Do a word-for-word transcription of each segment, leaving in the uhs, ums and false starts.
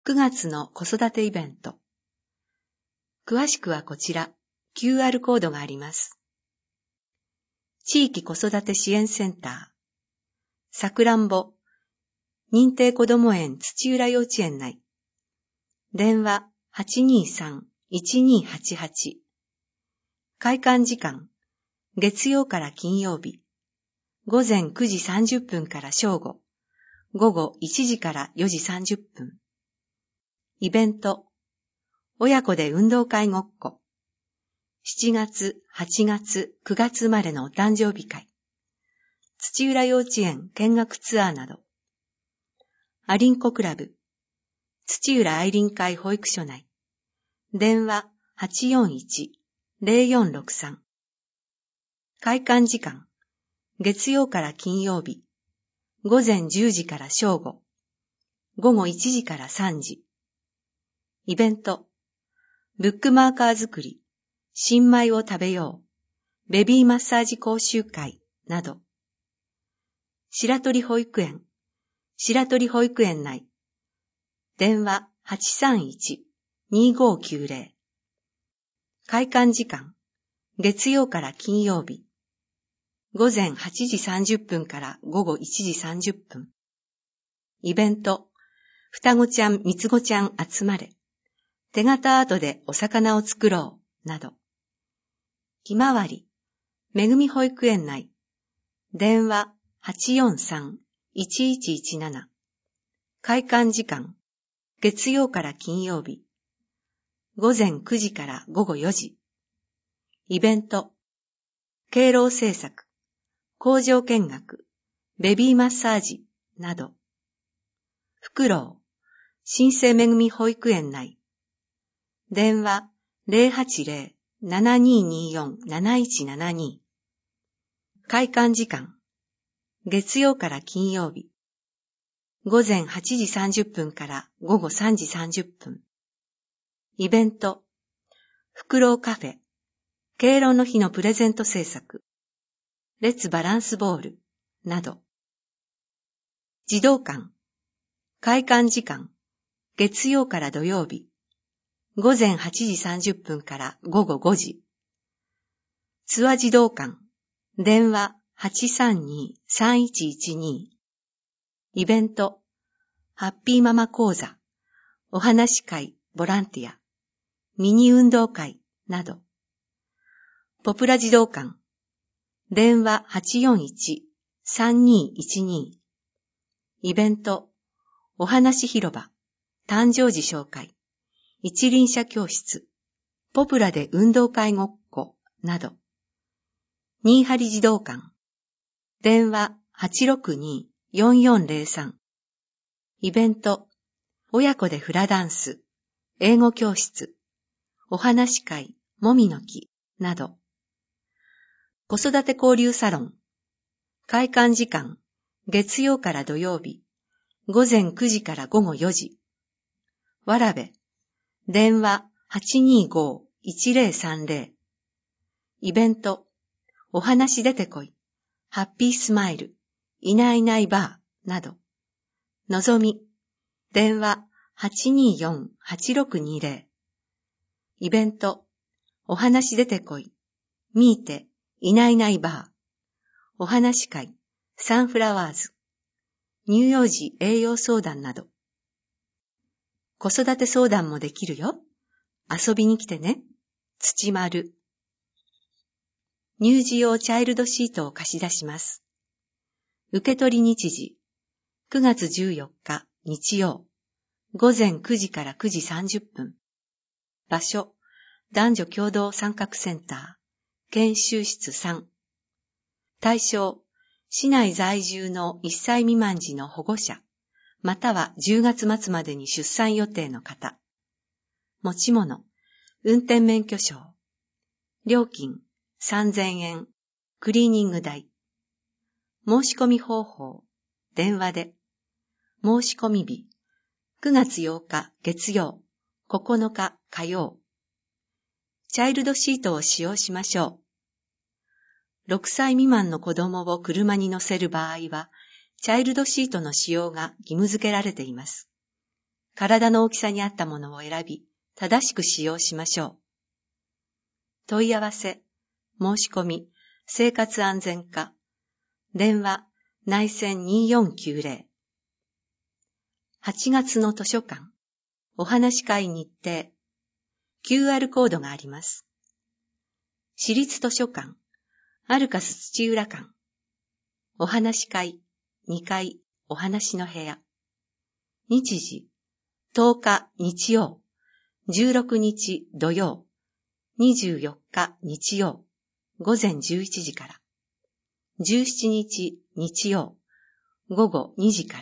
くがつの子育てイベント。詳しくはこちら、キューアール コードがあります。地域子育て支援センター、さくらんぼ、認定こども園土浦幼稚園内、電話 はちにーさん いちにーはちはち、開館時間、月曜から金曜日、ごぜんくじさんじゅっぷんから正午、午後いちじからよじさんじゅっぷん。イベント、親子で運動会ごっこ、しちがつ、はちがつ、くがつ生まれのお誕生日会、土浦幼稚園見学ツアーなど、アリンコクラブ、土浦愛林会保育所内、電話 はちよんいち ゼロよんろくさん。開館時間、月曜から金曜日、ごぜんじゅうじから正午、午後いちじからさんじ。イベント、ブックマーカー作り、新米を食べよう、ベビーマッサージ講習会など、白鳥保育園、白鳥保育園内、電話 はちさんいち にーごーきゅうゼロ。開館時間、月曜から金曜日、ごぜんはちじさんじゅっぷんから午後いちじさんじゅっぷん。イベント、双子ちゃん、三つ子ちゃん集まれ。手形アートでお魚を作ろう、など。ひまわり、めぐみ保育園内、電話 はちよんさん いちいちいちなな。開館時間、月曜から金曜日、ごぜんくじから午後よじ。イベント、敬老政策、工場見学、ベビーマッサージ、など。ふくろう、新生めぐみ保育園内、電話 ゼロはちゼロ ななにーにーよん なないちななに。開館時間、月曜から金曜日、ごぜんはちじさんじゅっぷんから午後さんじさんじゅっぷん。イベント、ふくろうカフェ、敬老の日のプレゼント制作、レッツバランスボール、など。児童館、開館時間、月曜から土曜日、ごぜんはちじさんじゅっぷんから午後ごじ。津和児童館、電話 はちさんに さんいちいちに。イベント、ハッピーママ講座、お話会、ボランティア、ミニ運動会など。ポプラ児童館、電話 はちよんいち さんにいちに。イベント、お話広場、誕生日紹介、一輪車教室、ポプラで運動会ごっこなど。新張児童館、電話 はちろくに よんよんゼロさん。イベント、親子でフラダンス、英語教室、お話会、もみの木など。子育て交流サロン、開館時間、月曜から土曜日、ごぜんくじから午後よじ。わらべ、電話 はちにーご いちゼロさんゼロ。イベント、お話出てこい、ハッピースマイル、いないいないバーなど。のぞみ、電話 はちにーよん はちろくにゼロ。イベント、お話出てこい、ミーテ、いないいないバー。お話会、サンフラワーズ。乳幼児栄養相談など。子育て相談もできるよ。遊びに来てね。土丸。乳児用チャイルドシートを貸し出します。受け取り日時、くがつじゅうよっか日曜、ごぜんくじからくじさんじゅっぷん。場所、男女共同参画センター、研修室さん。対象、市内在住のいっさい未満児の保護者、またはじゅうがつ末までに出産予定の方。持ち物、運転免許証。料金、さんぜんえん、クリーニング代。申し込み方法、電話で。申し込み日、くがつようか月曜、ここのか火曜。チャイルドシートを使用しましょう。ろくさい未満の子供を車に乗せる場合は、チャイルドシートの使用が義務付けられています。 体の大きさに合ったものを選び、正しく使用しましょう。問い合わせ、申し込み、生活安全課、電話、内線にーよんきゅうぜろ。はちがつの図書館、お話し会日程、キューアール コードがあります。私立図書館、アルカス土浦館、お話し会、にかい、お話の部屋。日時、とおか日曜、じゅうろくにち土曜、にじゅうよっか日曜、午前じゅういちじから。じゅうしちにち日曜、午後にじから。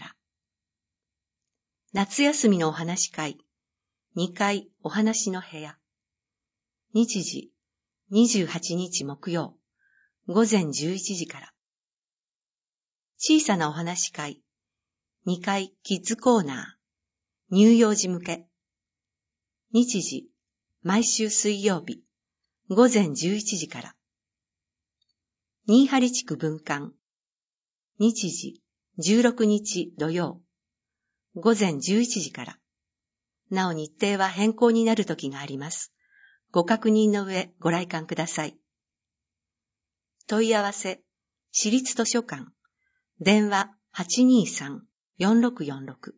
夏休みのお話し会、にかいお話の部屋。日時、にじゅうはちにち木曜、午前じゅういちじから。小さなお話し会、にかいキッズコーナー、乳幼児向け。日時、毎週水曜日、午前じゅういちじから。新張地区分館。日時、じゅうろくにち土曜、午前じゅういちじから。なお日程は変更になる時があります。ご確認の上ご来館ください。問い合わせ、私立図書館、電話 はちにーさんよんろくよんろく。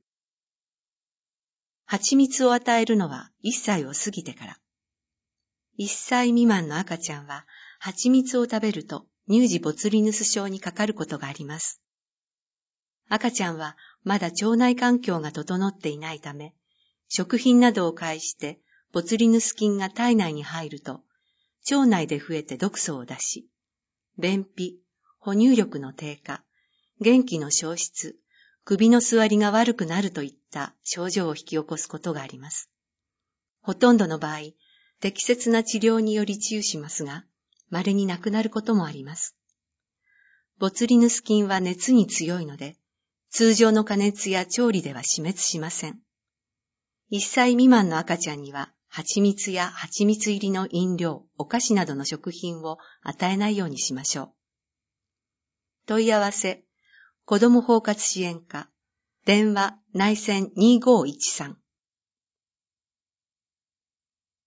蜂蜜を与えるのはいっさいを過ぎてから。いっさい未満の赤ちゃんは蜂蜜を食べると乳児ボツリヌス症にかかることがあります。赤ちゃんはまだ腸内環境が整っていないため、食品などを介してボツリヌス菌が体内に入ると、腸内で増えて毒素を出し、便秘、哺乳力の低下、元気の消失、首の座りが悪くなるといった症状を引き起こすことがあります。ほとんどの場合、適切な治療により治癒しますが、稀に亡くなることもあります。ボツリヌス菌は熱に強いので、通常の加熱や調理では死滅しません。いっさい未満の赤ちゃんには、蜂蜜や蜂蜜入りの飲料、お菓子などの食品を与えないようにしましょう。問い合わせ、子ども包括支援課、電話内線にーごーいちさん。